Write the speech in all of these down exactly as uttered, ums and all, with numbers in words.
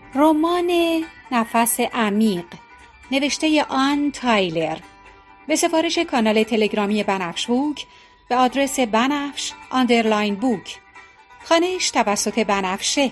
رمان نفس عمیق نوشته آن تایلر به سفارش کانال تلگرامی بنفش بوک به آدرس بنفش آندرلاین بوک، خوانش توسط بنفشه.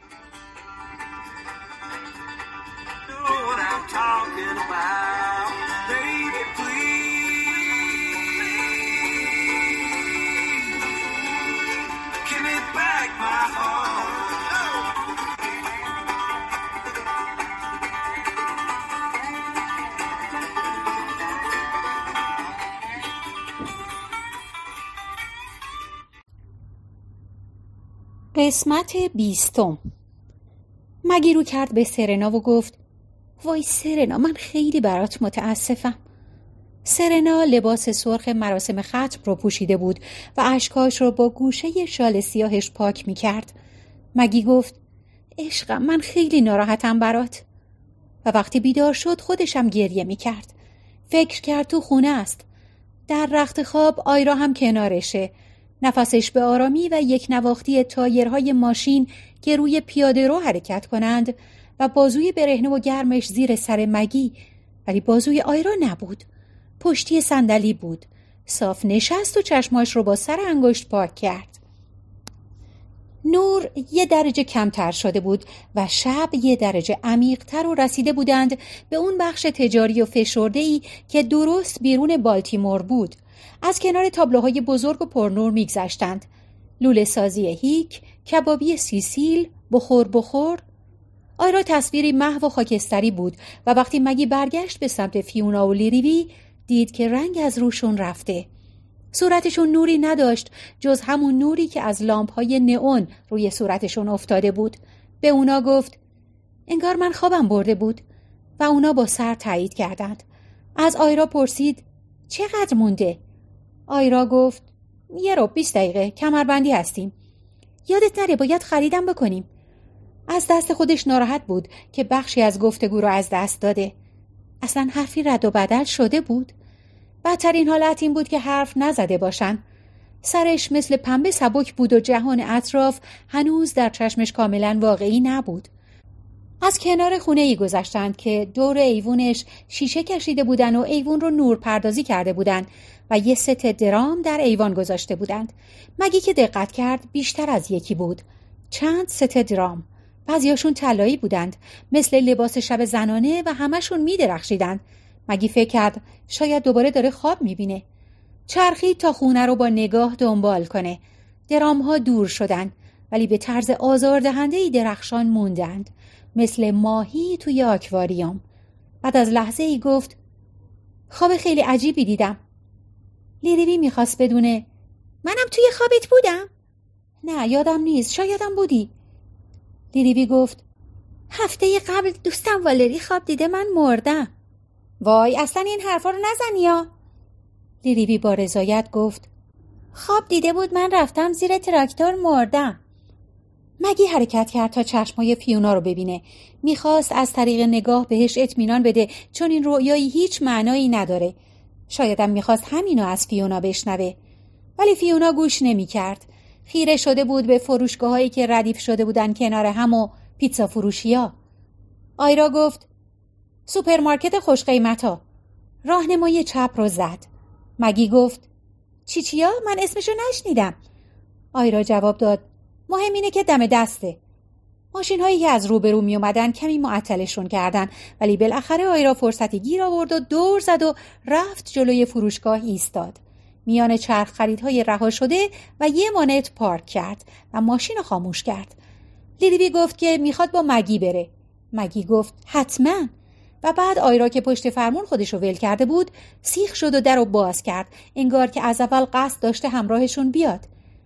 قسمت بیستم. مگی رو کرد به سرنا و گفت وای سرنا، من خیلی برات متاسفم. سرنا لباس سرخ مراسم ختم رو پوشیده بود و اشکاش رو با گوشه شال سیاهش پاک می کرد. مگی گفت عشقم، من خیلی ناراحتم برات. و وقتی بیدار شد خودشم گریه می کرد. فکر کرد تو خونه است. در رخت خواب آیرا هم کنارشه. نفسش به آرامی و یک نواختی تایرهای ماشین که روی پیاده رو حرکت کنند و بازوی برهنه و گرمش زیر سر مگی، ولی بازوی آیرا نبود. پشتی صندلی بود. صاف نشست و چشماش رو با سر انگشت پاک کرد. نور یه درجه کمتر شده بود و شب یه درجه عمیق‌تر و رسیده بودند به اون بخش تجاری و فشرده‌ای که درست بیرون بالتیمور بود. از کنار تابلوهای بزرگ و پرنور میگذشتند. لوله سازی هیک، کبابی سیسیل، بخور بخور. آیرا تصویری محو و خاکستری بود و وقتی مگی برگشت به سمت فیونا و لیریوی دید که رنگ از روشون رفته. صورتشون نوری نداشت جز همون نوری که از لامپ‌های نئون روی صورتشون افتاده بود. به اونا گفت انگار من خوابم برده بود و اونا با سر تایید کردند. از آیرا پرسید چقدر مونده؟ آیرا گفت یه رو بیست دقیقه، کمربندی هستیم. یادت نره باید خریدم بکنیم. از دست خودش ناراحت بود که بخشی از گفتگو رو از دست داده. اصلا حرفی رد و بدل شده بود. بدترین حالت این بود که حرف نزده باشن. سرش مثل پنبه سبک بود و جهان اطراف هنوز در چشمش کاملا واقعی نبود. از کنار خونه ای گذشتند که دور ایوونش شیشه کشیده بودن و ایوون رو نور پردازی کرده بودن و یه ست درام در ایوان گذاشته بودند. مگی که دقت کرد بیشتر از یکی بود. چند ست درام. بعضیاشون طلایی بودند مثل لباس شب زنانه و همشون می درخشیدند. مگی فکر کرد شاید دوباره داره خواب می بینه. چرخید تا خونه رو با نگاه دنبال کنه. درام ها دور شدند ولی به طرز آزاردهنده‌ای درخشان موندند. مثل ماهی توی آکواریوم. بعد از لحظه ای گفت خواب خیلی عجیبی دیدم. لیریوی میخواست بدونه منم توی خوابت بودم؟ نه یادم نیست، شایدم بودی. لیریوی گفت هفته قبل دوستم والری خواب دیده من مردم. وای اصلا این حرفا رو نزنی یا. لیریوی با رضایت گفت خواب دیده بود من رفتم زیر تراکتور مردم. مگی حرکت کرد تا چشمای فیونا رو ببینه. میخواست از طریق نگاه بهش اطمینان بده چون این رؤیایی هیچ معنایی نداره. شایدم میخواست همینو از فیونا بشنوه. ولی فیونا گوش نمیکرد. خیره شده بود به فروشگاهایی که ردیف شده بودن کنار هم و پیتزا فروشیا. آیرا گفت سوپرمارکت خوش قیمتا. راهنمای چپ رو زد. مگی گفت چی چیا؟ من اسمشو نشنیدم. آیرا جواب داد مهم اینه که دم دسته. ماشین هایی که از روبرو می اومدن کمی معطلشون کردن ولی بالاخره آیرا فرصتی گیر آورد و دور زد و رفت جلوی فروشگاه ایستاد. میان چرخ خریدهای رها شده و یه مانت پارک کرد و ماشین رو خاموش کرد. لیریوی گفت که میخواد با مگی بره. مگی گفت حتما. و بعد آیرا که پشت فرمون خودشو ول کرده بود سیخ شد و در رو باز کرد انگار که از اول قصد داشته همراهشون بیاد.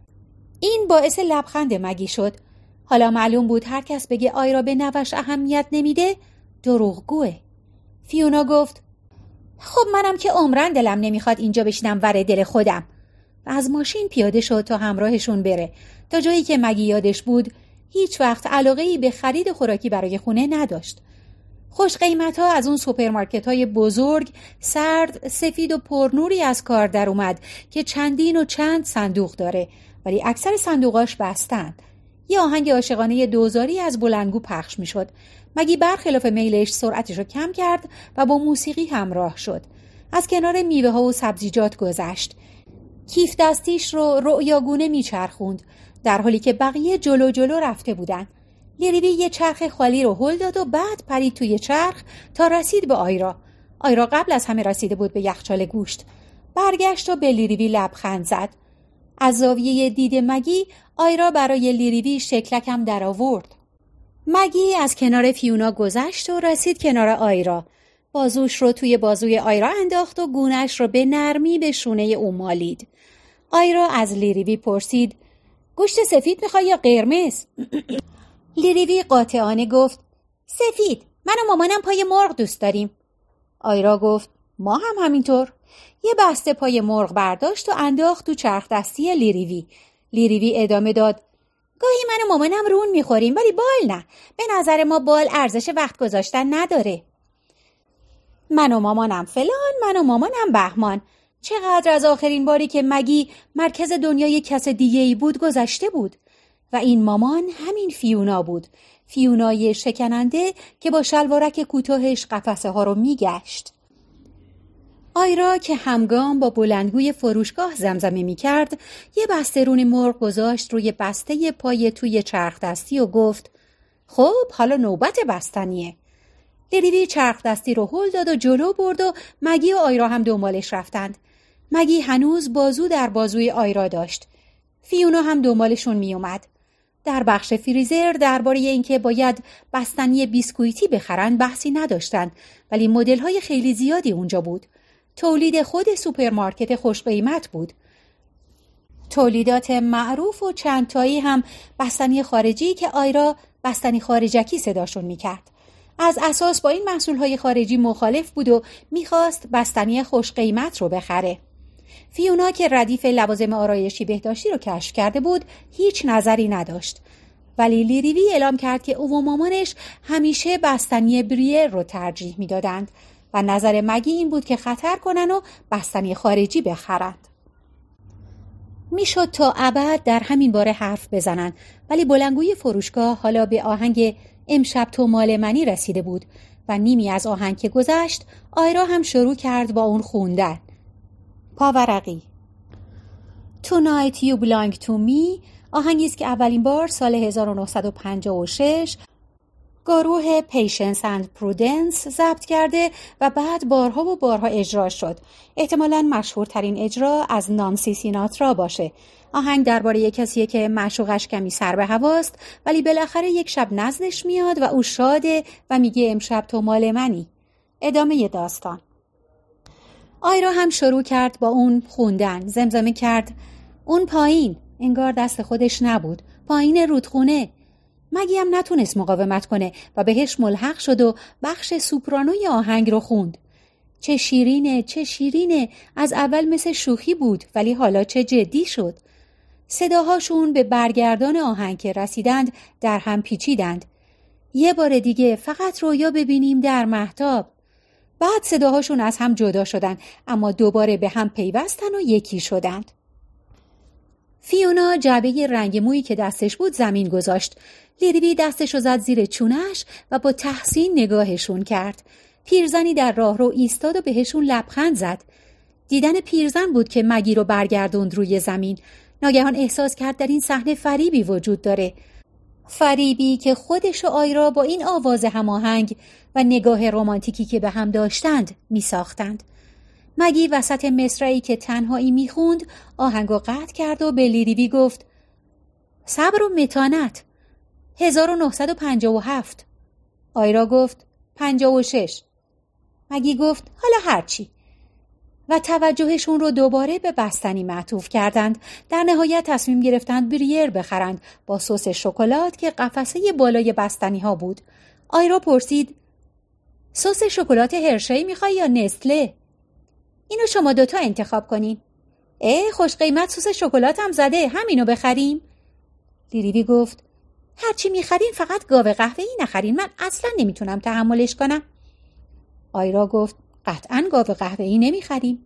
این باعث لبخند مگی شد. حالا معلوم بود هر کس بگه آیرا به نوش اهمیت نمیده دروغگوه. فیونا گفت خب منم که عمرن دلم نمیخواد اینجا بشینم ور دل خودم. و از ماشین پیاده شد تا همراهشون بره. تا جایی که مگی یادش بود هیچ وقت علاقه‌ای به خرید خوراکی برای خونه نداشت. خوش قیمت‌ها از اون سوپرمارکت‌های بزرگ سرد، سفید و پرنوری از کار در اومد که چندین و چند صندوق داره ولی اکثر صندوقاش بستند. یه آهنگ عاشقانه دوزاری از بلندگو پخش میشد. مگی برخلاف میلش سرعتش رو کم کرد و با موسیقی همراه شد. از کنار میوه ها و سبزیجات گذشت. کیف دستیش رو رؤیاگونه میچرخوند در حالی که بقیه جلو جلو رفته بودن. لیریوی یه چرخ خالی رو هل داد و بعد پرید توی چرخ تا رسید به آیرا. آیرا قبل از همه رسیده بود به یخچال گوشت. برگشت و به لیریوی لبخند زد. از زاویه دید مگی آیرا برای لیریوی شکلکم در آورد. مگی از کنار فیونا گذشت و رسید کنار آیرا. بازوش رو توی بازوی آیرا انداخت و گونه‌اش رو به نرمی به شونه او مالید. آیرا از لیریوی پرسید: گوشت سفید میخوای یا قرمز؟ لیریوی قاطعانه گفت: سفید. من و مامانم پای مرغ دوست داریم. آیرا گفت: ما هم همینطور. یه بسته پای مرغ برداشت و انداخت تو چرخ دستی لیریوی. لیریوی ادامه داد: گاهی من و مامانم رون میخوریم ولی بال نه. به نظر ما بال ارزش وقت گذاشتن نداره. من و مامانم فلان، من و مامانم بهمان. چقدر از آخرین باری که مگی مرکز دنیای کس دیگه‌ای بود گذشته بود. و این مامان همین فیونا بود. فیونای شکننده که با شلوارک کوتاهش قفسه ها رو میگشت. آیرا که همگام با بلندگوی فروشگاه زمزمه می کرد یه بسته رون مرغ گذاشت روی بسته پای توی چرخ دستی و گفت: خب حالا نوبت بستنیه. لیریوی چرخ دستی رو هل داد و جلو برد و مگی و آیرا هم دنبالش رفتند. مگی هنوز بازو در بازوی آیرا داشت. فیونا هم دنبالشون می اومد. در بخش فریزر درباره اینکه باید بستنی بیسکویتی بخرن بحثی نداشتند، ولی مدل‌های خیلی زیادی اونجا بود. تولید خود سوپرمارکت خوش قیمت بود. تولیدات معروف و چند تایی هم بستنی خارجی که آیرا بستنی خارجکی صداشون میکرد. از اساس با این محصولهای خارجی مخالف بود و میخواست بستنی خوش قیمت رو بخره. فیونا که ردیف لوازم آرایشی بهداشتی رو کشف کرده بود هیچ نظری نداشت. ولی لیریوی اعلام کرد که او و مامانش همیشه بستنی بریر رو ترجیح میدادند و نظر مگی این بود که خطر کنن و بستنی خارجی بخرند. میشد تا ابد در همین باره حرف بزنن، ولی بلندگوی فروشگاه حالا به آهنگ امشب تو مال منی رسیده بود و نیمی از آهنگ که گذشت آیرا هم شروع کرد با اون خوندن. پاورقی Tonight you belong to me، آهنگی است که اولین بار سال هزار و نهصد و پنجاه و شش گروه Patience and Prudence ضبط کرده و بعد بارها و بارها اجرا شد. احتمالاً مشهورترین اجرا از نانسی سیناترا باشه. آهنگ درباره کسیه که معشوقش کمی سر به هواست ولی بالاخره یک شب نزدش میاد و او شاده و میگه امشب تو مال منی. ادامه داستان. آیرا هم شروع کرد با اون خوندن. زمزمه کرد: اون پایین، انگار دست خودش نبود، پایین رودخونه. مگی هم نتونست مقاومت کنه و بهش ملحق شد و بخش سوپرانوی آهنگ رو خوند. چه شیرینه، چه شیرینه. از اول مثل شوخی بود ولی حالا چه جدی شد. صداهاشون به برگردان آهنگ که رسیدند در هم پیچیدند. یه بار دیگه فقط رویا ببینیم در مهتاب. بعد صداهاشون از هم جدا شدند اما دوباره به هم پیوستن و یکی شدند. فیونا جعبه رنگ مویی که دستش بود زمین گذاشت. لیریوی دستشو زد زیر چونش و با تحسین نگاهشون کرد. پیرزنی در راه رو ایستاد و بهشون لبخند زد. دیدن پیرزن بود که مگی رو برگردوند روی زمین. ناگهان احساس کرد در این صحنه فریبی وجود داره. فریبی که خودش و آیرا با این آواز هماهنگ و نگاه رمانتیکی که به هم داشتند می ساختند. مگی وسط مصرعی که تنهایی می خوند آهنگو قطع کرد و به لیریوی گفت: صبر و متانت. هزار و نهصد و پنجاه و هفت. آیرا گفت: پنجاه و شش. مگی گفت: حالا هرچی. و توجهشون رو دوباره به بستنی معطوف کردند. در نهایت تصمیم گرفتند بریر بخرند با سس شکلات که قفسه بالای بستنی ها بود. آیرا پرسید: سس شکلات هرشی میخوای یا نسله؟ اینو شما دوتا انتخاب کنین. اه خوش قیمت سس شکلات هم زده، همینو بخریم؟ لیریوی گفت: هرچی میخرین فقط گاو قهوه‌ای نخرین، من اصلا نمیتونم تحملش کنم. آیرا گفت: قطعاً گاو قهوه‌ای نمیخریم.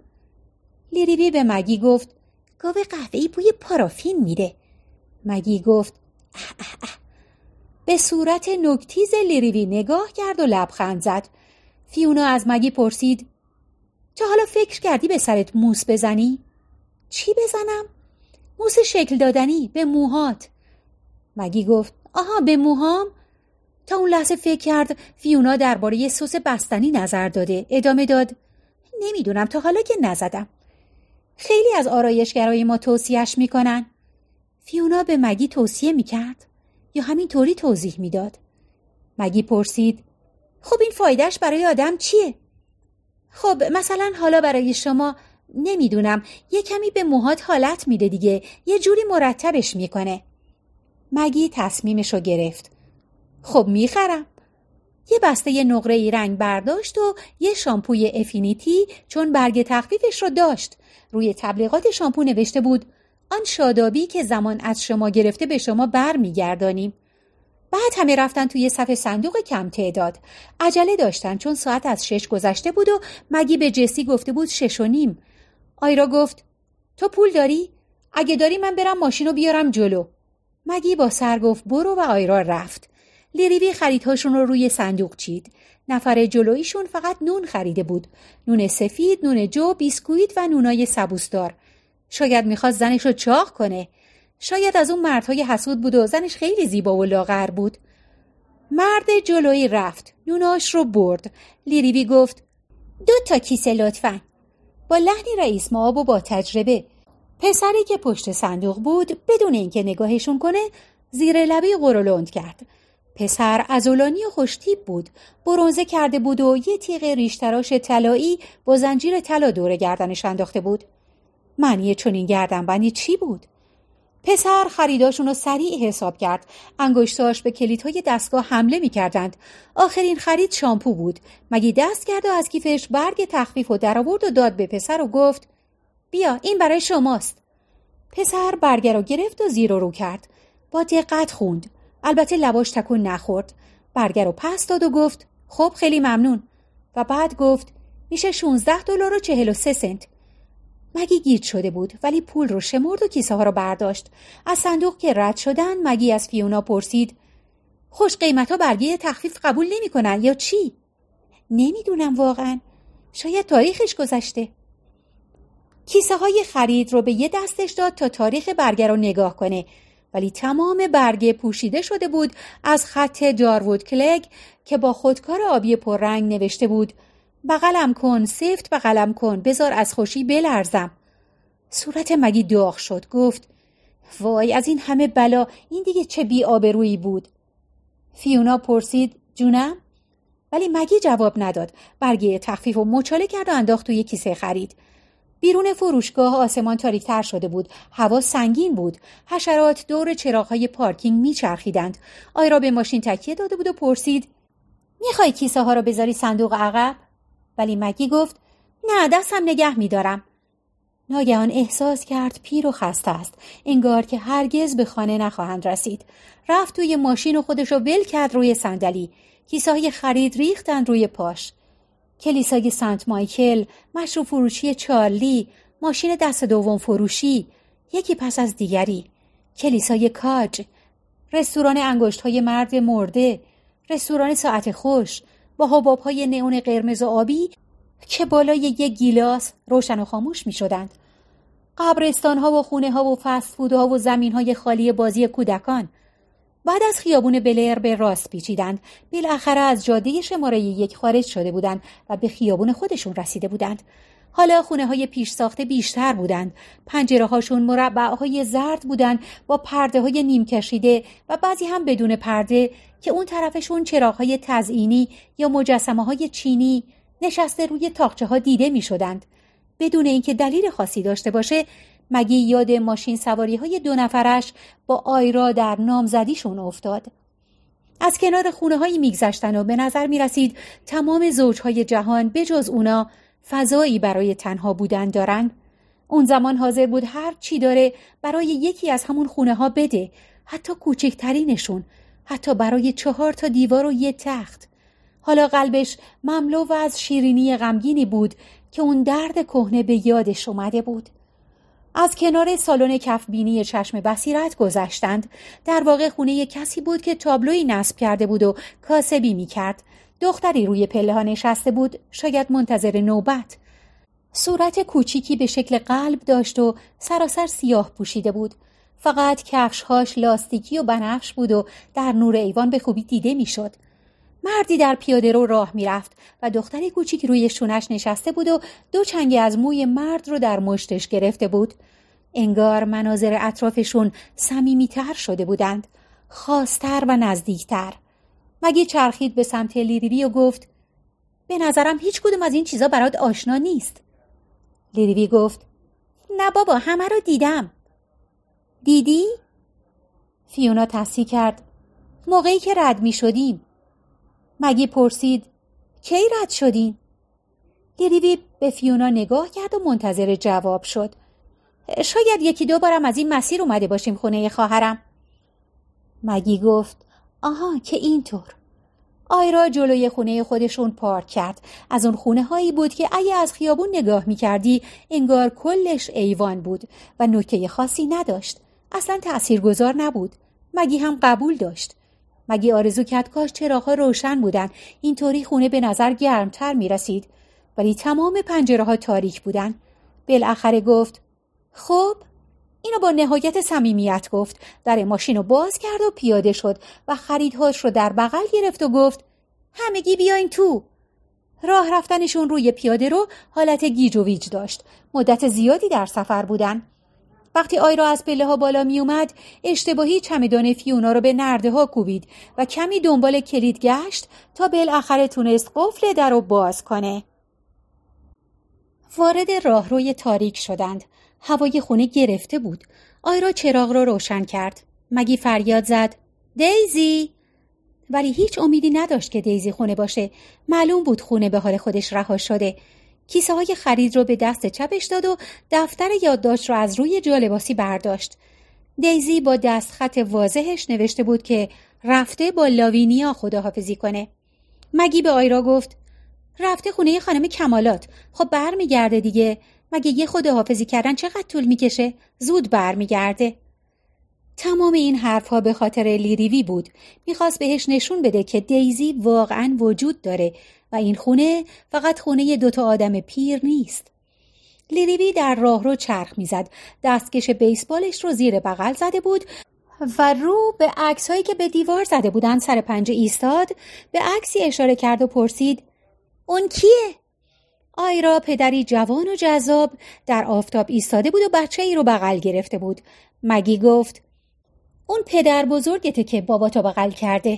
لیریوی به مگی گفت: گاو قهوه‌ای بوی پارافین میده. مگی گفت: به صورت نوک‌تیز لیریوی نگاه کرد و لبخند زد. فیونا از مگی پرسید تا حالا فکر کردی به سرت موس بزنی؟ چی بزنم؟ موس شکل دادنی به موهات. مگی گفت آها به موهام؟ تا اون لحظه فکر کرد فیونا درباره سس بستنی نظر داده. ادامه داد نمیدونم، تا حالا که نزدم. خیلی از آرایشگرای ما توصیهش میکنن. فیونا به مگی توصیه میکرد یا همین طوری توضیح میداد؟ مگی پرسید خب این فایدهش برای آدم چیه؟ خب مثلا حالا برای شما نمیدونم یه کمی به موهات حالت میده دیگه، یه جوری مرتبش میکنه. مگی تصمیمشو گرفت. خب میخرم. یه بسته نقره‌ای رنگ برداشت و یه شامپوی افینیتی چون برگ تخفیفش رو داشت. روی تبلیغات شامپو نوشته بود آن شادابی که زمان از شما گرفته به شما بر میگردانیم. بعد همه رفتن توی صف صندوق کم تعداد. عجله داشتن چون ساعت از شش گذشته بود و مگی به جسی گفته بود شش و نیم. آیرا گفت تو پول داری؟ اگه داری من برم ماشینو بیارم جلو. مگی با سر گفت برو و آیرا رفت. لیریوی خریدهاشون رو روی صندوق چید. نفر جلویشون فقط نون خریده بود. نون سفید، نون جو، بیسکویت و نونای سبوسدار. شاید میخواست زنش رو چاق کنه. شاید از اون مردهای حسود بود و زنش خیلی زیبا و لاغر بود. مرد جلویی رفت. نوناش رو برد. لیریوی گفت دو تا کیسه لطفاً. با لحنی رئیس مآب و با تجربه. پسری که پشت صندوق بود بدون اینکه نگاهشون کنه زیر لبی غرولند کرد. پسر عضلانی و خوشتیپ بود. برنزه کرده بود و یه تیغ ریشتراش طلایی با زنجیر طلا دور گردنش انداخته بود. معنی چنین گردنبندی چی بود؟ پسر خریداشون رو سریع حساب کرد. انگشتاش به کلیدهای دستگاه حمله می کردند. آخرین خرید شامپو بود. مگی دست کرد و از کیفش برگ تخفیف و در آورد و داد به پسر و گفت بیا این برای شماست. پسر برگ رو گرفت و زیر و رو کرد. با دقت خوند. البته لباش تکون نخورد. برگ رو پس داد و گفت خب خیلی ممنون. و بعد گفت میشه شانزده دلار و چهل و سه سنت. مگی گیج شده بود ولی پول رو شمرد و کیسه ها رو برداشت. از صندوق که رد شدن مگی از فیونا پرسید خوش قیمت ها برگه تخفیف قبول نمی کنن یا چی؟ نمیدونم واقعا. شاید تاریخش گذشته. کیسه های خرید رو به یه دستش داد تا تاریخ برگه رو نگاه کنه ولی تمام برگه پوشیده شده بود از خط جاروود کلگ که با خودکار آبی پررنگ نوشته بود بغلم کن، سفت بغلم کن، بذار از خوشی بلرزم. صورت مگی داغ شد. گفت وای از این همه بلا این دیگه چه بی آبرویی بود. فیونا پرسید جونم؟ ولی مگی جواب نداد. برگه تخفیف و مچاله کرد و انداخت توی کیسه خرید. بیرون فروشگاه آسمان تاریک‌تر شده بود. هوا سنگین بود. حشرات دور چراغ‌های پارکینگ میچرخیدند. آیرا به ماشین تکیه داده بود و پرسید میخوای کیسه ها رو بذاری صندوق عقب؟ ولی مگی گفت نه دستم نگه میدارم. ناگهان احساس کرد پیر و خسته است. انگار که هرگز به خانه نخواهند رسید. رفت توی ماشین و خودش رو ول کرد روی صندلی. کیسه‌های خرید ریختند روی پاش. کلیسای سنت مایکل، مشروب فروشی چارلی، ماشین دست دوم فروشی، یکی پس از دیگری، کلیسای کاج، رستوران انگشت‌های مرد مرده، رستوران ساعت خوش با حباب‌های نئون قرمز و آبی که بالای یک گیلاس روشن و خاموش می‌شدند، قبرستان‌ها و خونه‌ها و فست فودها و زمین‌های خالی بازی کودکان. بعد از خیابون بلر به راست پیچیدند. بالاخره از جاده شماره یک خارج شده بودند و به خیابون خودشون رسیده بودند. حالا خونه‌های پیش ساخته بیشتر بودند. پنجره‌هاشون مربع‌های زرد بودند با پرده‌های نیم کشیده و بعضی هم بدون پرده که اون طرفشون چراغ‌های تزئینی یا مجسمه‌های چینی نشسته روی تاقچه‌ها دیده می‌شدند. بدون اینکه دلیل خاصی داشته باشه، مگی یاد ماشین سواری های دو نفرش با آیرا در نامزدیشون افتاد. از کنار خونه هایی میگذشتن و به نظر می رسید تمام زوجهای جهان بجز اونا فضایی برای تنها بودن دارن. اون زمان حاضر بود هر چی داره برای یکی از همون خونه ها بده، حتی کوچکترینشون، حتی برای چهار تا دیوار و یه تخت. حالا قلبش مملو و از شیرینی غمگینی بود که اون درد کهنه به یادش اومده بود. از کنار سالن کفبینی چشم بصیرت گذشتند. در واقع خونه کسی بود که تابلویی نصب کرده بود و کاسبی می‌کرد. دختری روی پله‌ها نشسته بود، شاید منتظر نوبت. صورت کوچیکی به شکل قلب داشت و سراسر سیاه پوشیده بود. فقط کفش‌هاش لاستیکی و بنفش بود و در نور ایوان به خوبی دیده می‌شد. مردی در پیاده رو راه می‌رفت و دختری کوچیک روی شونش نشسته بود و دو چنگی از موی مرد رو در مشتش گرفته بود. انگار مناظر اطرافشون صمیمی‌تر شده بودند، خاص‌تر و نزدیکتر. مگی چرخید به سمت لیریوی و گفت: به نظرم هیچ کدوم از این چیزا برات آشنا نیست. لیریوی گفت: نه بابا، همه رو دیدم. دیدی؟ فیونا تصحیح کرد: موقعی که رد می شدیم. مگی پرسید: کی رد شدین؟ لیریوی به فیونا نگاه کرد و منتظر جواب شد. شاید یکی دو بارم از این مسیر اومده باشیم خونه خواهرم. مگی گفت: آها، که اینطور. آیرا جلوی خونه خودشون پارک کرد. از اون خونه هایی بود که اگه از خیابون نگاه می کردی انگار کلش ایوان بود و نکته خاصی نداشت. اصلا تأثیرگذار نبود. مگی هم قبول داشت. مگی آرزو کرد کاش چراغ‌ها روشن بودن، اینطوری خونه به نظر گرمتر می رسید. ولی تمام پنجره ها تاریک بودن. بالاخره گفت: خب. اینو با نهایت صمیمیت گفت. در ماشین رو باز کرد و پیاده شد و خریدهاش رو در بغل گرفت و گفت: همگی بیاین تو. راه رفتنشون روی پیاده رو حالت گیج و ویج داشت. مدت زیادی در سفر بودن. وقتی آیرا از پله ها بالا می اومد، اشتباهی چمدان فیونا رو به نرده ها کوبید و کمی دنبال کلید گشت تا بالاخره تونست قفل در رو باز کنه. وارد راهروی تاریک شدند. هوای خونه گرفته بود. آیرا چراغ رو روشن کرد. مگی فریاد زد: دیزی! ولی هیچ امیدی نداشت که دیزی خونه باشه. معلوم بود خونه به حال خودش رها شده. کیسه های خرید رو به دست چپش داد و دفتر یادداشت رو از روی جالباسی برداشت. دیزی با دستخط واضحش نوشته بود که رفته با لاوینیا خداحافظی کنه. مگی به آیرا گفت: رفته خونه خانم کمالات. خب برمیگرده دیگه. مگه یه خداحافظی کردن چقدر طول میکشه؟ زود برمیگرده. تمام این حرفها به خاطر لیریوی بود. میخواست بهش نشون بده که دیزی واقعاً وجود داره و این خونه فقط خونه دوتا آدم پیر نیست. لیریوی در راهرو چرخ میزد. دستکش بیسبالش رو زیر بغل زده بود و رو به عکس‌هایی که به دیوار زده بودن سر پنجه ایستاد. به عکسی اشاره کرد و پرسید: اون کیه؟ آیرا پدری جوان و جذاب در آفتاب ایستاده بود و بچه‌ای رو بغل گرفته بود. مگی گفت: اون پدر بزرگته که باباتو بغل کرده.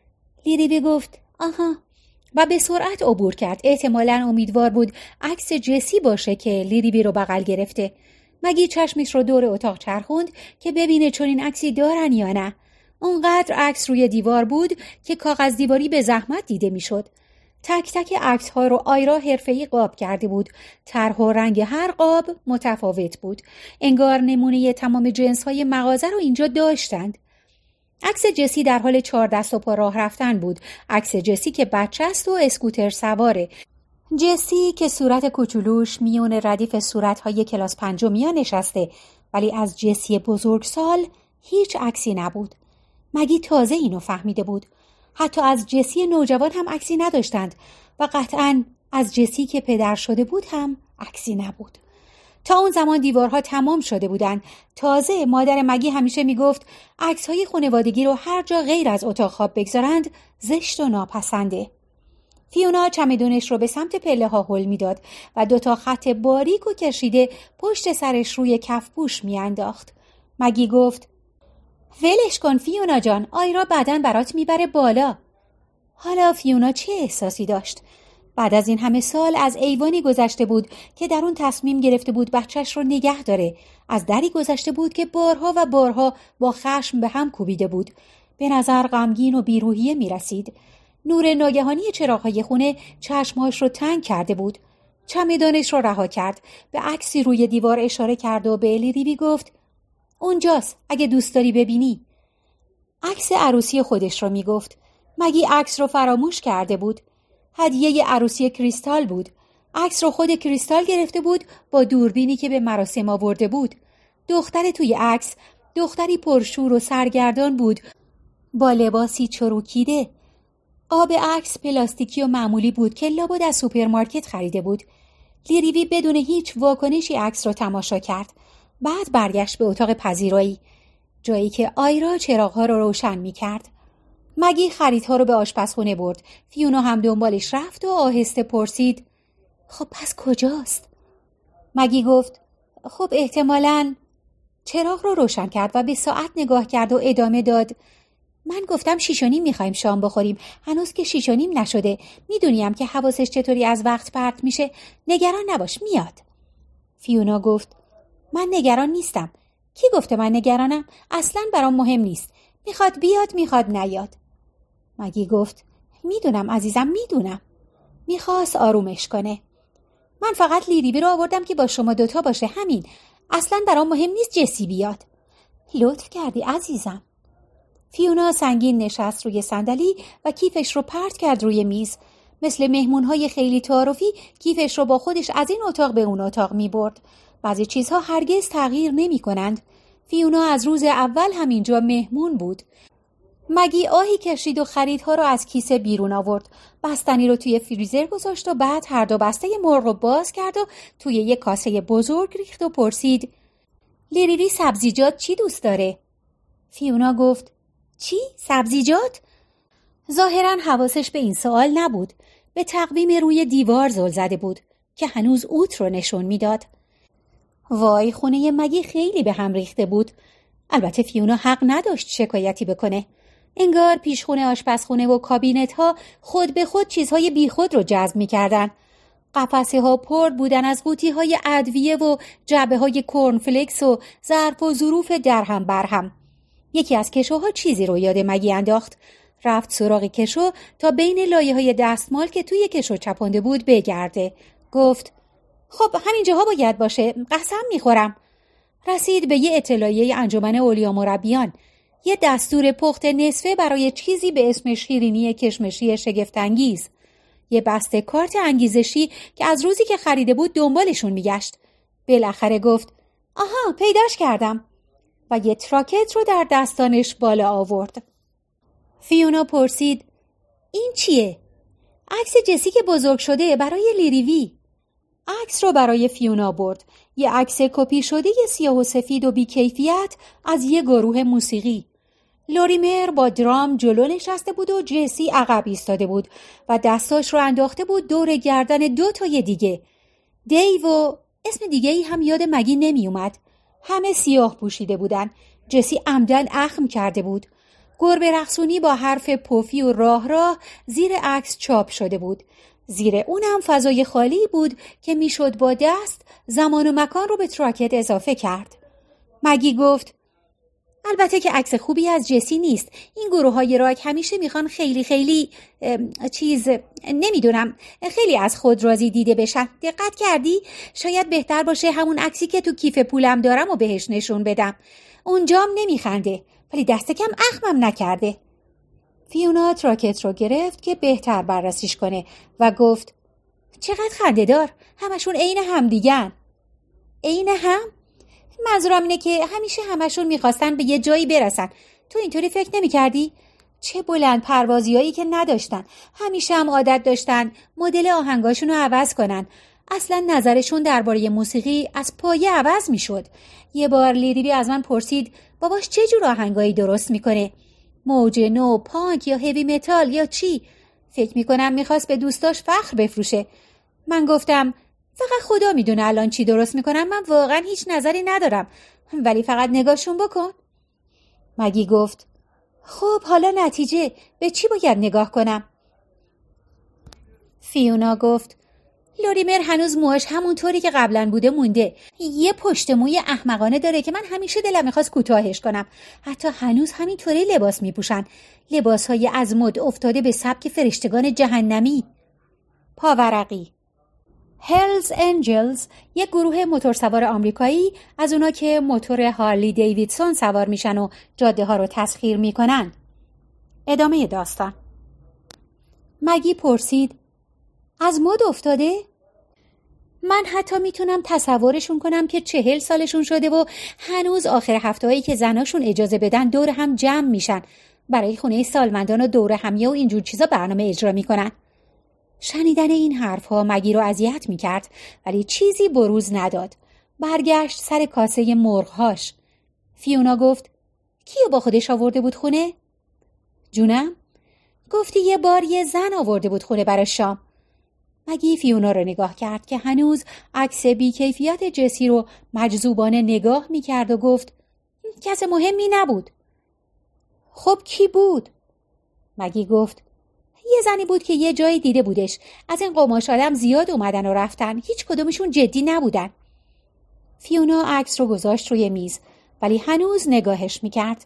لیریوی گفت: آها، و به سرعت عبور کرد. احتمالاً امیدوار بود عکس جسی باشه که لیریوی رو بغل گرفته. مگی چشمش رو دور اتاق چرخوند که ببینه چون این عکسی دارن یا نه. اونقدر عکس روی دیوار بود که کاغذ دیواری به زحمت دیده میشد. تک تک عکس ها رو آیرا حرفه‌ای قاب کرده بود. طرح و رنگ هر قاب متفاوت بود. انگار نمونه تمام جنس های مغازه رو اینجا داشتند. عکس جسی در حال چهار دست و پا راه رفتن بود. عکس جسی که بچه است و اسکوتر سواره. جسی که صورت کوچولوش میون ردیف صورت‌های کلاس پنجمیا نشسته، ولی از جسی بزرگسال هیچ عکسی نبود. مگی تازه اینو فهمیده بود. حتی از جسی نوجوان هم عکسی نداشتند و قطعاً از جسی که پدر شده بود هم عکسی نبود. تا اون زمان دیوارها تمام شده بودند. تازه مادر مگی همیشه میگفت عکس‌های خانوادگی رو هر جا غیر از اتاق خواب بگذارند زشت و ناپسنده. فیونا چمدونش رو به سمت پله ها هل میداد و دوتا خط باریک و کشیده پشت سرش روی کف پوش میانداخت. مگی گفت: ولش کن فیونا جان، آیرا بعدن برات میبره بالا. حالا فیونا چه احساسی داشت؟ بعد از این همه سال از ایوانی گذشته بود که در اون تصمیم گرفته بود بچهش رو نگه داره. از دری گذشته بود که بارها و بارها با خشم به هم کوبیده بود. به نظر غمگین و بیروحیه میرسید. نور ناگهانی چراغ‌های خونه چشمهاش رو تنگ کرده بود. چمدانش رو رها کرد. به عکسی روی دیوار اشاره کرد و به لیریوی گفت: اونجاست، اگه دوست داری ببینی. عکس عروسی خودش رو میگفت. مگی عکس رو فراموش کرده بود؟ هدیه عروسی کریستال بود. عکس رو خود کریستال گرفته بود با دوربینی که به مراسم آورده بود. دختر توی عکس دختری پرشور و سرگردان بود با لباسی چروکیده. آب عکس پلاستیکی و معمولی بود که لابد از سوپرمارکت خریده بود. لیریوی بدون هیچ واکنشی عکس رو تماشا کرد. بعد برگشت به اتاق پذیرایی، جایی که آیرا چراغ‌ها رو روشن می‌کرد. مگی خریدها رو به آشپزخونه برد. فیونا هم دنبالش رفت و آهسته پرسید: خب پس کجاست؟ مگی گفت: خب احتمالاً. چراغ رو روشن کرد و به ساعت نگاه کرد و ادامه داد: من گفتم شیش و نیم میخوایم شام بخوریم. هنوز که شیش و نیم نشده. میدونیم که حواسش چطوری از وقت پرت میشه. نگران نباش، میاد. فیونا گفت: من نگران نیستم. کی گفته من نگرانم؟ اصلاً برام مهم نیست. میخواد بیاد، میخواد نیاد. مگی گفت: میدونم عزیزم، میدونم. میخواست آرومش کنه. من فقط لیریوی رو آوردم که با شما دوتا باشه، همین. اصلاً برام مهم نیست جسی بیاد. لطف کردی عزیزم. فیونا سنگین نشست روی صندلی و کیفش رو پرت کرد روی میز. مثل مهمونهای خیلی تعارفی کیفش رو با خودش از این اتاق به اون اتاق می برد. بعضی چیزها هرگز تغییر نمی کنند. فیونا از روز اول همینجا مهمون بود. مگی آهی کشید و خریدها رو از کیسه بیرون آورد. بستنی رو توی فریزر گذاشت و بعد هر دو بسته مرغ رو باز کرد و توی یک کاسه بزرگ ریخت و پرسید: لیریوی سبزیجات چی دوست داره؟ فیونا گفت: چی؟ سبزیجات؟ ظاهراً حواسش به این سوال نبود. به تقویم روی دیوار زل زده بود که هنوز اوت رو نشون میداد. وای، خونه مگی خیلی به هم ریخته بود. البته فیونا حق نداشت شکایتی بکنه. انگار پیشخونه آشپزخونه و کابینت ها خود به خود چیزهای بیخود رو جذب می‌کردن. قفسه ها پر بودن از قوطی های ادویه و جعبه های کورنفلکس و ظرف و ظروف درهم برهم. یکی از کشوها چیزی رو یاد مگی انداخت. رفت سراغ کشو تا بین لایه های دستمال که توی کشو چپانده بود بگرده. گفت: خب همین جاها باید باشه، قسم میخورم. رسید به یه اطلاعیه انجمن اولیا مربیان. یه دستور پخت نصفه برای چیزی به اسم شیرینی کشمشی شگفت‌انگیز. یه بسته کارت انگیزشی که از روزی که خریده بود دنبالشون میگشت. بالاخره گفت: آها، پیداش کردم. و یه تراکت رو در دستانش بالا آورد. فیونا پرسید: این چیه؟ عکس جسی که بزرگ شده برای لیریوی. عکس رو برای فیونا برد. یه عکس کپی شده یه سیاه و سفید و بی‌کیفیت از یه گروه موسیقی. لوریمر با درام جلو نشسته بود و جسی عقب ایستاده بود و دستاش رو انداخته بود دور گردن دو تای دیگه. دیو و اسم دیگه ای هم یاد مگی نمی اومد. همه سیاه پوشیده بودن. جسی عمدن اخم کرده بود. گربه رقصونی با حرف پوفی و راه راه زیر عکس چاپ شده بود. زیر اونم فضای خالی بود که میشد با دست زمان و مکان رو به تراکت اضافه کرد. مگی گفت: البته که عکس خوبی از جسی نیست. این گروه های راک همیشه میخوان خیلی خیلی چیز نمیدونم خیلی از خود راضی دیده بشن. دقت کردی؟ شاید بهتر باشه همون عکسی که تو کیف پولم دارم و بهش نشون بدم. اونجام نمیخنده ولی دست کم اخمم نکرده. فیونا تراکت رو گرفت که بهتر بررسیش کنه و گفت: چقدر خنده دار. همشون عین هم دیگن. عین هم؟ منظورم اینه که همیشه همشون میخواستن به یه جایی برسن. تو اینطوری فکر نمی کردی؟ چه بلند پروازیایی که نداشتن. همیشه هم عادت داشتن مدل آهنگاشون رو عوض کنن. اصلا نظرشون درباره موسیقی از پایه عوض میشد. یه بار لیریوی از من پرسید باباش چه جور آهنگایی درست میکنه؟ موج نو، پانک یا هیوی متال یا چی؟ فکر میکنم میخواست به دوستاش فخر بفروشه. من گفتم فقط خدا میدونه الان چی درست میکنم. من واقعا هیچ نظری ندارم ولی فقط نگاهشون بکن. مگی گفت: خب حالا نتیجه به چی باید نگاه کنم؟ فیونا گفت: لوریمر هنوز موهاش همونطوری که قبلا بوده مونده. یه پشت موی احمقانه داره که من همیشه دلم میخواست کوتاهش کنم. حتی هنوز همینطوری لباس میپوشن. لباسهای از مد افتاده به سبک فرشتگان جهنمی. پاورقی. هلز انجلز یک گروه موتورسوار آمریکایی، از اونا که موتور هارلی دیویدسون سوار میشن و جاده ها رو تسخیر میکنن. ادامه داستان. مگی پرسید: از مد افتاده؟ من حتی میتونم تصورشون کنم که چهل سالشون شده و هنوز آخر هفته‌هایی که زناشون اجازه بدن دور هم جمع میشن برای خونه سالمندان و دور همیه و اینجور چیزا برنامه اجرا میکنن. شنیدن این حرفها مگی رو اذیت میکرد ولی چیزی بروز نداد. برگشت سر کاسه مرغهاش. فیونا گفت کیو با خودش آورده بود خونه؟ جونم؟ گفتی یه بار یه زن آورده بود خونه برای شام. مگی فیونا رو نگاه کرد که هنوز عکس بی‌کیفیت جسی رو مجذوبانه نگاه میکرد و گفت کس مهمی نبود. خب کی بود؟ مگی گفت یه زنی بود که یه جایی دیده بودش. از این قماش آدم زیاد اومدن و رفتن. هیچ کدومشون جدی نبودن. فیونا عکس رو گذاشت روی میز ولی هنوز نگاهش میکرد.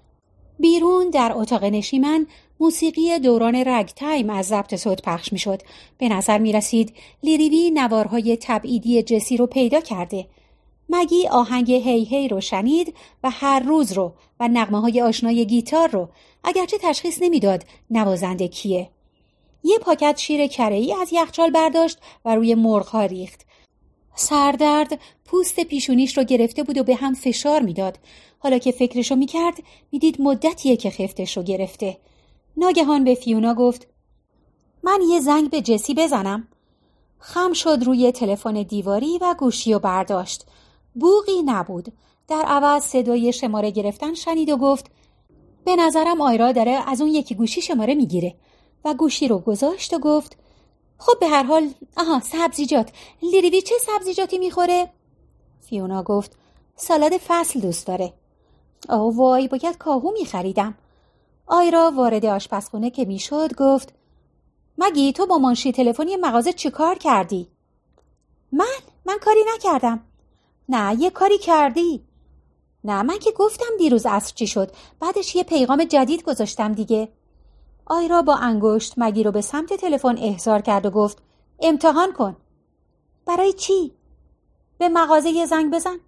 بیرون در اتاق نشیمن موسیقی دوران رگ تایم از ضبط صوت پخش میشد. به نظر میرسید لیریوی نوارهای تبعیدی جسی رو پیدا کرده. مگی آهنگ هی هی رو شنید و هر روز رو و نغمه های آشنای گیتار رو، اگرچه تشخیص نمیداد نوازنده کیه. یه پاکت شیر کره‌ای از یخچال برداشت و روی مرغ‌ها ریخت. سردرد پوست پیشونیش رو گرفته بود و به هم فشار میداد. حالا که فکرشو میکرد میدید مدتیه که خفتش رو گرفته. ناگهان به فیونا گفت من یه زنگ به جسی بزنم. خم شد روی تلفن دیواری و گوشی رو برداشت. بوقی نبود. در عوض صدای شماره گرفتن شنید و گفت به نظرم آیرا داره از اون یکی گوشی شماره میگیره و گوشی رو گذاشت و گفت خب به هر حال آها سبزیجات. لیریوی چه سبزیجاتی میخوره؟ فیونا گفت سالاد فصل دوست داره. آه وای باید کاهو میخریدم. آیرا وارد آشپزخونه که میشد گفت مگی تو با منشی تلفنی مغازه چی کار کردی؟ من؟ من کاری نکردم. نه یه کاری کردی. نه من که گفتم دیروز عصر چی شد. بعدش یه پیغام جدید گذاشتم دیگه. آیرا با انگشت مگی رو به سمت تلفن احضار کرد و گفت امتحان کن. برای چی؟ به مغازه یه زنگ بزن.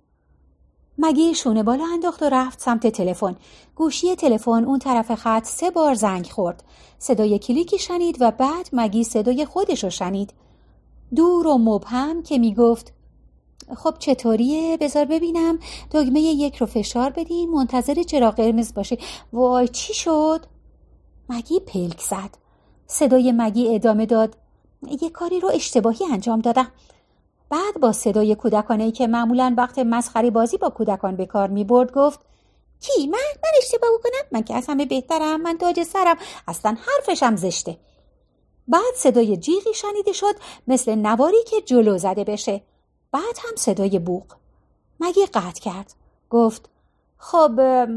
مگی شونه بالا انداخت و رفت سمت تلفن. گوشی تلفن اون طرف خط سه بار زنگ خورد. صدای کلیکی شنید و بعد مگی صدای خودش رو شنید. دور و مبهم که میگفت خب چطوریه؟ بذار ببینم. دکمه یک رو فشار بدین. منتظر چراغ قرمز باشه. وای چی شد؟ مگی پلک زد. صدای مگی ادامه داد یه کاری رو اشتباهی انجام دادم. بعد با صدای کودکانه‌ای که معمولاً وقت مسخره بازی با کودکان به کار می‌برد گفت کی؟ من من اشتباه کنم؟ من که از همه بهترم. من تاج سرم. اصلاً حرفشم زشته. بعد صدای جیغی شنیده شد مثل نواری که جلو زده بشه. بعد هم صدای بوق. مگی قطع کرد. گفت خب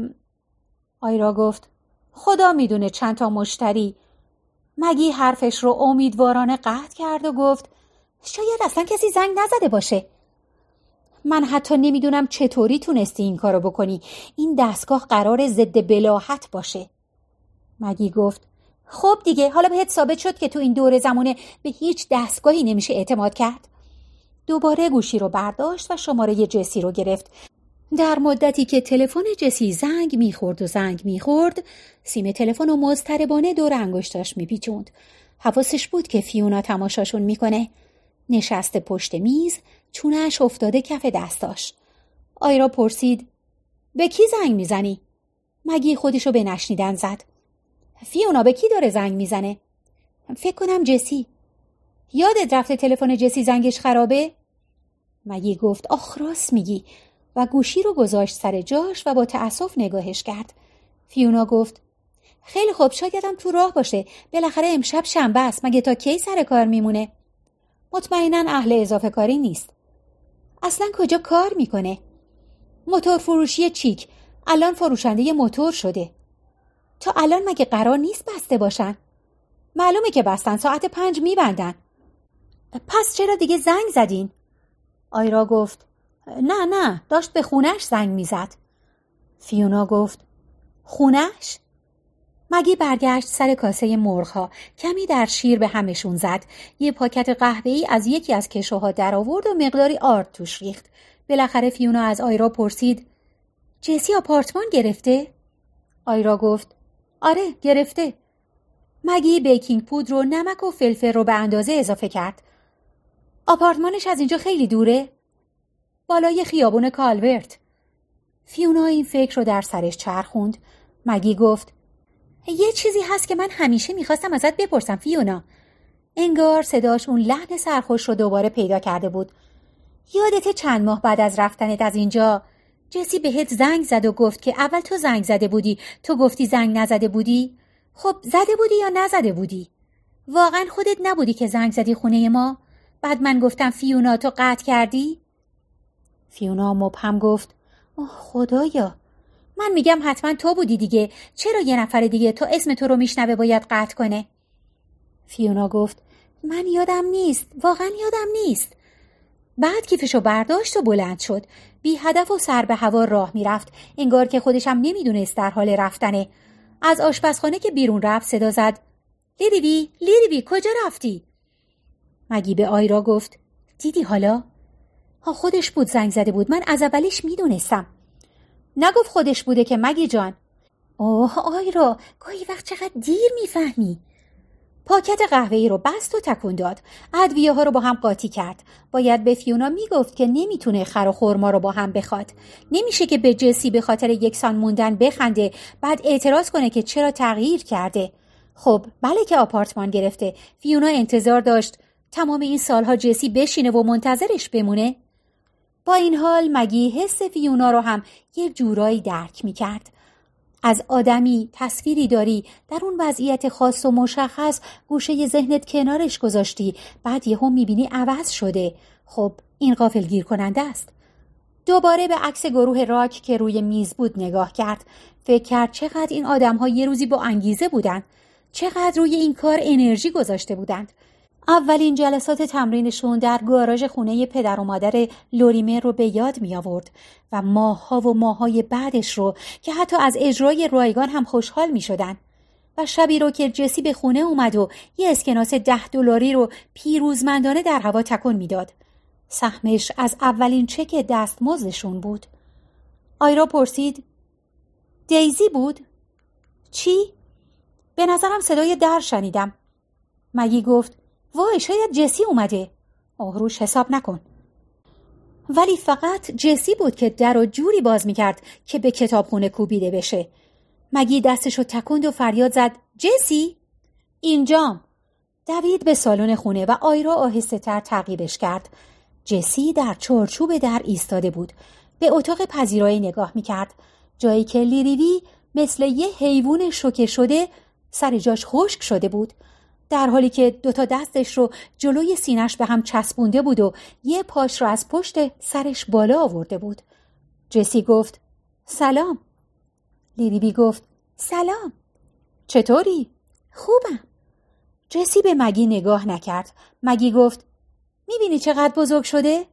آیرا گفت خدا میدونه چند تا مشتری. مگی حرفش رو امیدوارانه قطع کرد و گفت شاید اصلا کسی زنگ نزده باشه. من حتی نمیدونم چطوری تونستی این کارو بکنی. این دستگاه قرار ضد بلاهت باشه. مگی گفت خب دیگه حالا بهت ثابت شد که تو این دور زمانه به هیچ دستگاهی نمیشه اعتماد کرد. دوباره گوشی رو برداشت و شماره جسی رو گرفت. در مدتی که تلفن جسی زنگ میخورد و زنگ میخورد سیم تلفن و مضطربانه دور انگشتاش میپیچوند. حواسش بود که فیونا تماشاشون میکنه. نشسته پشت میز، چونه‌اش افتاده کف دستاش. آیرا پرسید به کی زنگ میزنی؟ مگی خودشو به نشنیدن زد. فیونا به کی داره زنگ میزنه؟ فکر کنم جسی. یادت رفته تلفن جسی زنگش خرابه؟ مگی گفت آخ راست میگی و گوشی رو گذاشت سر جاش و با تأسف نگاهش کرد. فیونا گفت خیلی خوب شایدم تو راه باشه. بالاخره امشب شنبه است. مگه تا کی سر کار میمونه؟ مطمئناً اهل اضافه کاری نیست. اصلاً کجا کار میکنه؟ موتور فروشی چیک. الان فروشنده موتور شده. تا الان مگه قرار نیست بسته باشن؟ معلومه که بستن. ساعت پنج میبندن. پس چرا دیگه زنگ زدین؟ آیرا گفت نه نه داشت به خونش زنگ میزد. فیونا گفت خونش؟ مگی برگشت سر کاسه مرغ‌ها. کمی در شیر به همشون زد. یه پاکت قهوه‌ای از یکی از کشوها در آورد و مقداری آرد توش ریخت. بالاخره فیونا از آیرا پرسید جسی آپارتمان گرفته؟ آیرا گفت آره گرفته. مگی بیکینگ پودر و نمک و فلفل رو به اندازه اضافه کرد. آپارتمانش از اینجا خیلی دوره؟ بالای خیابون کالورت. فیونا این فکر رو در سرش چرخوند. مگی گفت یه چیزی هست که من همیشه میخواستم ازت بپرسم فیونا. انگار صداش اون لحن سرخوش رو دوباره پیدا کرده بود. یادت چند ماه بعد از رفتنت از اینجا جسی بهت زنگ زد و گفت که اول تو زنگ زده بودی، تو گفتی زنگ نزده بودی؟ خب زده بودی یا نزده بودی؟ واقعا خودت نبودی که زنگ زدی خونه ما؟ بعد من گفتم فیونا تو قطع کردی؟ فیونا مبهم گفت اوه خدایا، من میگم حتما تو بودی دیگه، چرا یه نفر دیگه تو اسم تو رو میشنوه باید قطع کنه؟ فیونا گفت من یادم نیست، واقعا یادم نیست. بعد کیفشو برداشت و بلند شد. بی هدف و سر به هوا راه میرفت، انگار که خودش هم نمیدونست در حال رفتنه. از آشپزخانه که بیرون رفت صدا زد لیریوی، لیریوی کجا رفتی؟ مگی به آیرا گفت دیدی حالا؟ ها خودش بود زنگ زده بود، من از اولیش میدونستم. نگفت خودش بوده که مگی جان. اوه آیرا، گاهی وقت چقدر دیر میفهمی. پاکت قهوه‌ای رو بست و تکون داد. ادویه ها رو با هم قاطی کرد. باید به فیونا میگفت که نمیتونه خر و خرما رو با هم بخواد. نمیشه که به جسی به خاطر یکسان موندن بخنده بعد اعتراض کنه که چرا تغییر کرده. خب بله که آپارتمان گرفته. فیونا انتظار داشت تمام این سالها جسی بشینه و منتظرش بمونه. با این حال مگی حس فیونا رو هم یک جورایی درک میکرد. از آدمی تصویری داری، در اون وضعیت خاص و مشخص گوشه ذهنت کنارش گذاشتی، بعد یهو میبینی عوض شده. خب این غافلگیر کننده است. دوباره به عکس گروه راک که روی میز بود نگاه کرد. فکر کرد چقدر این آدم‌ها یه روزی با انگیزه بودن، چقدر روی این کار انرژی گذاشته بودند. اولین جلسات تمرینشون در گاراژ خونه پدر و مادر لوریمر رو به یاد می آورد و ماه‌ها و ماه‌های بعدش رو که حتی از اجرای رایگان هم خوشحال می شدن. و شبی رو که جسی به خونه اومد و یه اسکناس ده دلاری رو پیروزمندانه در هوا تکون می داد. سهمش از اولین چک دستمزدشون بود. آیرا پرسید دیزی بود؟ چی؟ به نظرم صدای در شنیدم. مگی گفت وای شاید جسی اومده. آه روش حساب نکن. ولی فقط جسی بود که در و جوری باز میکرد که به کتابخونه کوبیده بشه. مگی دستشو تکند و فریاد زد جسی؟ اینجام. دوید به سالن خونه و آیرا آهسته تر تعقیبش کرد. جسی در چارچوب در ایستاده بود. به اتاق پذیرایی نگاه میکرد. جایی که لیریوی مثل یه حیوان شوکه شده سر جاش خشک شده بود. در حالی که دوتا دستش رو جلوی سینش به هم چسبونده بود و یه پاش رو از پشت سرش بالا آورده بود. جسی گفت سلام. لیریوی گفت سلام. چطوری؟ خوبم. جسی به مگی نگاه نکرد. مگی گفت میبینی چقدر بزرگ شده؟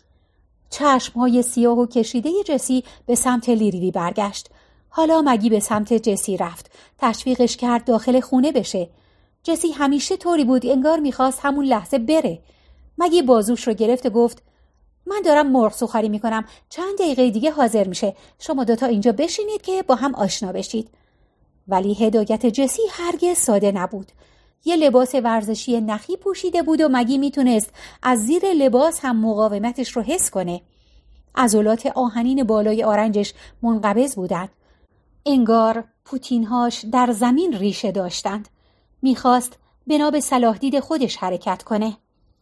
چشمهای سیاه و کشیده جسی به سمت لیریوی برگشت. حالا مگی به سمت جسی رفت. تشویقش کرد داخل خونه بشه. جسی همیشه طوری بود انگار میخواست همون لحظه بره. مگی بازوش رو گرفت و گفت من دارم مرغ سوخاری میکنم، چند دقیقه دیگه حاضر میشه، شما دوتا اینجا بشینید که با هم آشنا بشید. ولی هدایت جسی هرگز ساده نبود. یه لباس ورزشی نخی پوشیده بود و مگی میتونست از زیر لباس هم مقاومتش رو حس کنه. عضلات آهنین بالای آرنجش منقبض بودند. انگار پوتینهاش در زمین ریشه داشتند. میخواست بنا به صلاح دید خودش حرکت کنه.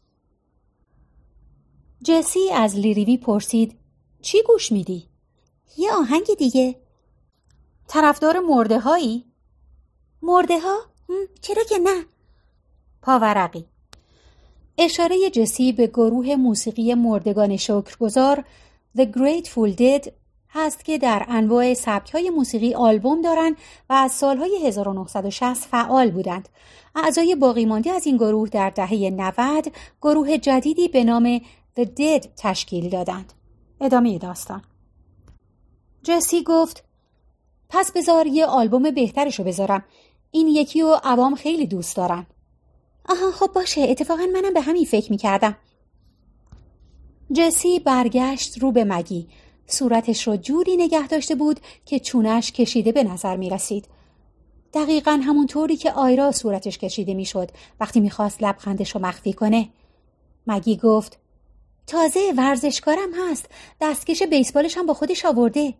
جسی از لیریوی پرسید چی گوش میدی؟ یه آهنگ دیگه. طرفدار مرده هایی؟ مرده ها؟ چرا که نه؟ پاورقی. اشاره جسی به گروه موسیقی مردگان شکرگزار The Grateful Dead هست که در انواع سبک‌های موسیقی آلبوم دارن و از سالهای هزار و نهصد و شصت فعال بودند. اعضای باقی مانده از این گروه در دهه نود گروه جدیدی به نام The Dead تشکیل دادند. ادامه داستان. جسی گفت پس بذار یه آلبوم بهترشو بذارم. این یکی و عوام خیلی دوست دارن. آها خب باشه، اتفاقا منم به همین فکر میکردم. جسی برگشت رو به مگی. صورتش رو جوری نگه داشته بود که چونش کشیده به نظر می رسید. دقیقاً همون طوری که آیرا صورتش کشیده می شد وقتی می خواست لبخندش رو مخفی کنه. مگی گفت تازه ورزشکارم هست، دستکش بیسبالش هم با خودش آورده.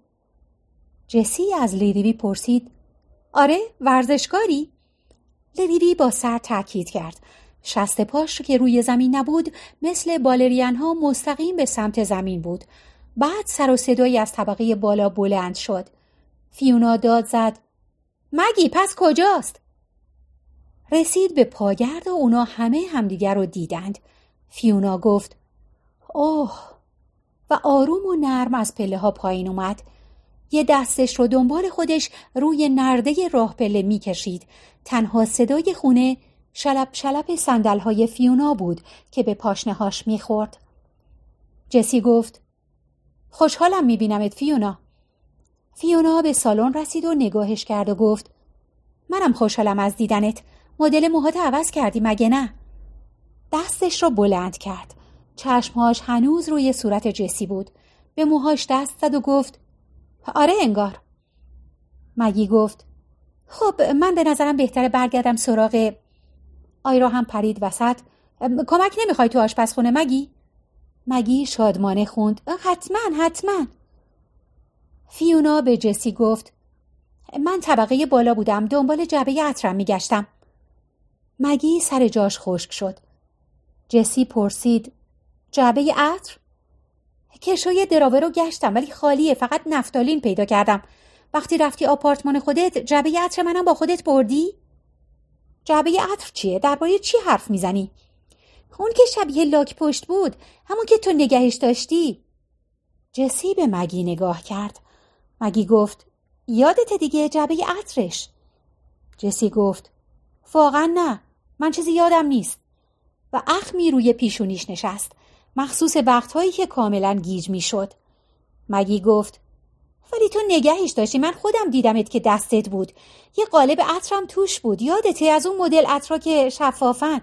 جسی از لیلیوی پرسید آره ورزشکاری؟ لیلیوی با سر تاکید کرد. شست پاش که روی زمین نبود مثل بالرین ها مستقیم به سمت زمین بود. بعد سر و صدایی از طبقه بالا بلند شد. فیونا داد زد مگی پس کجاست؟ رسید به پاگرد و اونا همه همدیگر رو دیدند. فیونا گفت اوه و آروم و نرم از پله ها پایین اومد. یه دستش رو دنبال خودش روی نرده راه پله می کشید. تنها صدای خونه شلپ شلپ صندل های فیونا بود که به پاشنهاش می خورد. جسی گفت خوشحالم می بینمت فیونا. فیونا به سالن رسید و نگاهش کرد و گفت منم خوشحالم از دیدنت. مدل موهات عوض کردی مگه نه؟ دستش رو بلند کرد. چشمهاش هنوز روی صورت جسی بود. به موهاش دست زد و گفت آره انگار. مگی گفت خب من به نظرم بهتره برگردم سراغ. آیرا هم پرید وسط. کمک نمیخوای تو آشپزخونه مگی؟ مگی شادمانه خوند حتما حتما. فیونا به جسی گفت من طبقه بالا بودم، دنبال جعبه عطرم میگشتم. مگی سر جاش خشک شد. جسی پرسید جعبه عطر؟ کشوی دراوه رو گشتم ولی خالیه، فقط نفتالین پیدا کردم. وقتی رفتی آپارتمان خودت جعبه عطر منم با خودت بردی؟ جعبه عطر چیه؟ درباره چی حرف میزنی؟ اون که شبیه لاک پشت بود، همون که تو نگهش داشتی. جسی به مگی نگاه کرد. مگی گفت یادت دیگه جعبه عطرش؟ جسی گفت واقعا نه، من چیزی یادم نیست. و اخمی روی پیشونیش نشست، مخصوص وقتهایی که کاملا گیج می شد. مگی گفت ولی تو نگهش داشتی، من خودم دیدمت که دستت بود. یه قالب عطرم توش بود، یادته؟ از اون مدل عطرا که شفافن.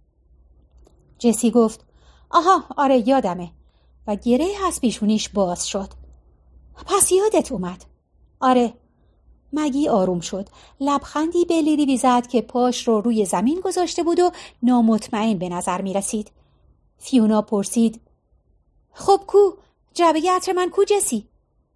جسی گفت آها آره یادمه و گره از پیشونیش باز شد. پس یادت اومد؟ آره. مگی آروم شد. لبخندی به لیلیوی زد که پاش رو روی زمین گذاشته بود و نامطمئن به نظر می رسید. فیونا پرسید خب کو؟ جعبه عطر من کو جسی؟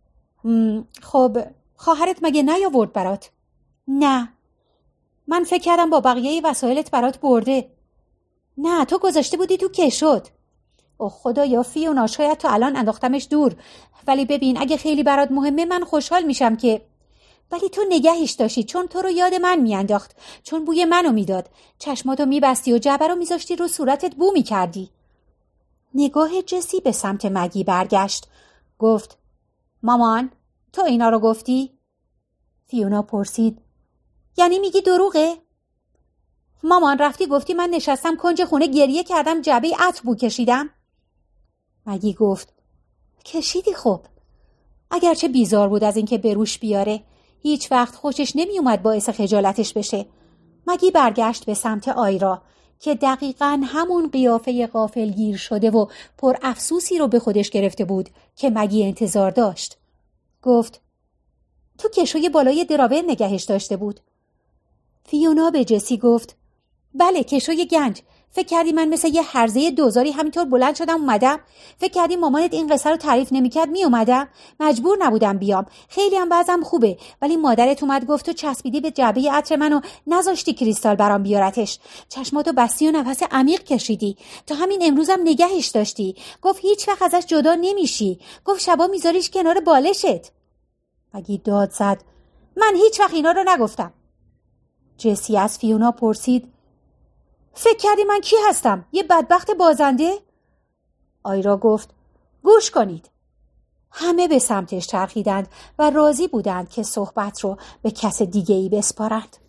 خب خواهرت مگه نیاورد برات؟ نه. من فکر کردم با بقیه وسایلت برات برده. نه تو گذاشته بودی تو کشوت. اوه خدایا فیونا، شاید تو الان انداختمش دور، ولی ببین اگه خیلی برات مهمه من خوشحال میشم که. ولی تو نگهش داشتی چون تو رو یاد من میانداخت، چون بوی منو میداد. چشماتو میبستی و جعبه رو میذاشتی رو صورتت بو میکردی. نگاه جسی به سمت مگی برگشت. گفت مامان تو اینا رو گفتی؟ فیونا پرسید یعنی میگی دروغه؟ مامان رفتی گفتی من نشستم کنج خونه گریه کردم جعبه عطر بو کشیدم؟ مگی گفت کشیدی خب. اگرچه بیزار بود از اینکه بروش بیاره، هیچ وقت خوشش نمی اومد باعث خجالتش بشه. مگی برگشت به سمت آیرا که دقیقاً همون قیافه غافلگیر شده و پر افسوسی رو به خودش گرفته بود که مگی انتظار داشت. گفت تو کشوی بالای دراور نگهش داشته بود. فیونا به جسی گفت بله کشوی گنج. فکر کردی من مثل یه هرزه دوزاری همینطور بلند شدم اومدم؟ فکر کردی مامانت این قصه رو تعریف نمی‌کرد می اومدم؟ مجبور نبودم بیام. خیلی هم وضعم خوبه، ولی مادرت اومد گفت تو چسبیدی به جعبه عطر منو نذاشتی کریستال برام بیارتش. چشماتو بستی و نفس عمیق کشیدی. تا همین امروزم نگهش داشتی. گفت هیچ وقت ازش جدا نمیشی. گفت شبا میذاریش کنار بالشت. مگی داد زد من هیچ وقت اینا رو نگفتم. جسی از فیونا پرسید فکر کردی من کی هستم؟ یه بدبخت بازنده؟ آیرا گفت گوش کنید. همه به سمتش چرخیدند و راضی بودند که صحبت رو به کس دیگه‌ای بسپارند.